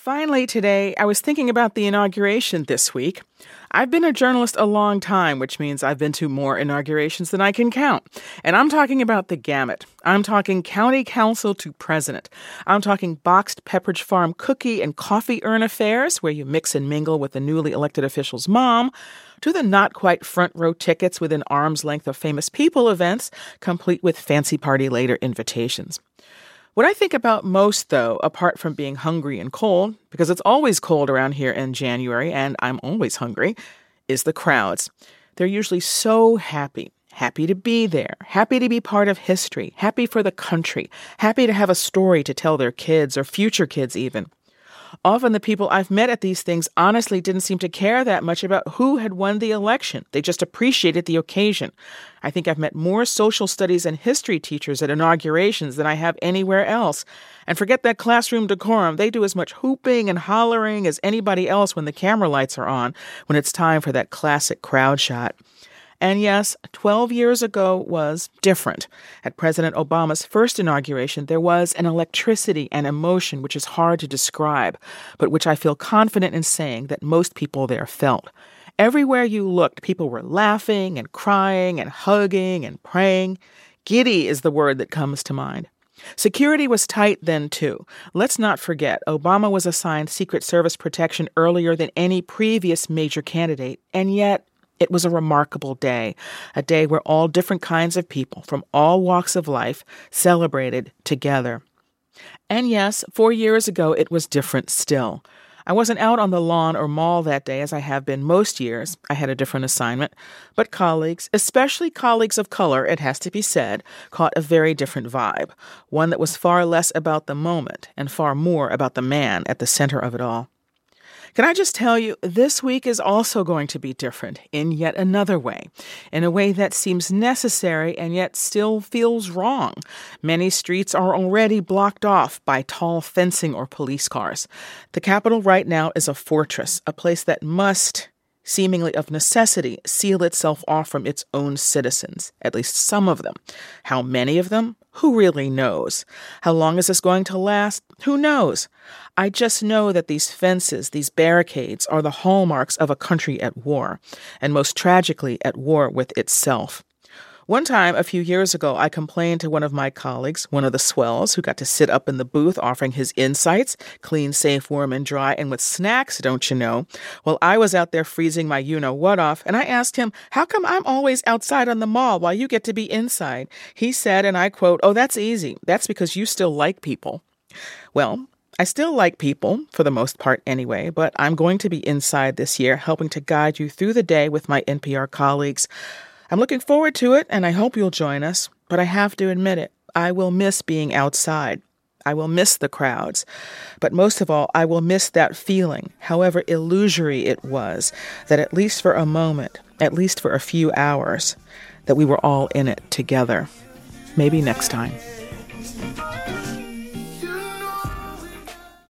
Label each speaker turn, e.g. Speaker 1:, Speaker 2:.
Speaker 1: Finally, today, I was thinking about the inauguration this week. I've been a journalist a long time, which means I've been to more inaugurations than I can count. And I'm talking about the gamut. I'm talking county council to president. I'm talking boxed Pepperidge Farm cookie and coffee urn affairs, where you mix and mingle with the newly elected official's mom, to the not quite front row tickets within arm's length of famous people events, complete with fancy party later invitations. What I think about most, though, apart from being hungry and cold, because it's always cold around here in January and I'm always hungry, is the crowds. They're usually so happy. Happy to be there, happy to be part of history, happy for the country, happy to have a story to tell their kids or future kids even. Often the people I've met at these things honestly didn't seem to care that much about who had won the election. They just appreciated the occasion. I think I've met more social studies and history teachers at inaugurations than I have anywhere else. And forget that classroom decorum. They do as much hooping and hollering as anybody else when the camera lights are on, when it's time for that classic crowd shot. And yes, 12 years ago was different. At President Obama's first inauguration, there was an electricity and emotion which is hard to describe, but which I feel confident in saying that most people there felt. Everywhere you looked, people were laughing and crying and hugging and praying. Giddy is the word that comes to mind. Security was tight then, too. Let's not forget, Obama was assigned Secret Service protection earlier than any previous major candidate, and yet it was a remarkable day, a day where all different kinds of people from all walks of life celebrated together. And yes, 4 years ago, it was different still. I wasn't out on the lawn or mall that day as I have been most years. I had a different assignment. But colleagues, especially colleagues of color, it has to be said, caught a very different vibe, one that was far less about the moment and far more about the man at the center of it all. Can I just tell you, this week is also going to be different in yet another way, in a way that seems necessary and yet still feels wrong. Many streets are already blocked off by tall fencing or police cars. The Capitol right now is a fortress, a place that must, seemingly of necessity, seal itself off from its own citizens, at least some of them. How many of them? Who really knows? How long is this going to last? Who knows? I just know that these fences, these barricades, are the hallmarks of a country at war, and most tragically at war with itself. One time, a few years ago, I complained to one of my colleagues, one of the swells, who got to sit up in the booth offering his insights, clean, safe, warm, and dry, and with snacks, don't you know, while I was out there freezing my you-know-what off, and I asked him, how come I'm always outside on the mall while you get to be inside? He said, and I quote, "Oh, that's easy. That's because you still like people." Well, I still like people, for the most part anyway, but I'm going to be inside this year, helping to guide you through the day with my NPR colleagues. I'm looking forward to it, and I hope you'll join us, but I have to admit it. I will miss being outside. I will miss the crowds. But most of all, I will miss that feeling, however illusory it was, that at least for a moment, at least for a few hours, that we were all in it together. Maybe next time.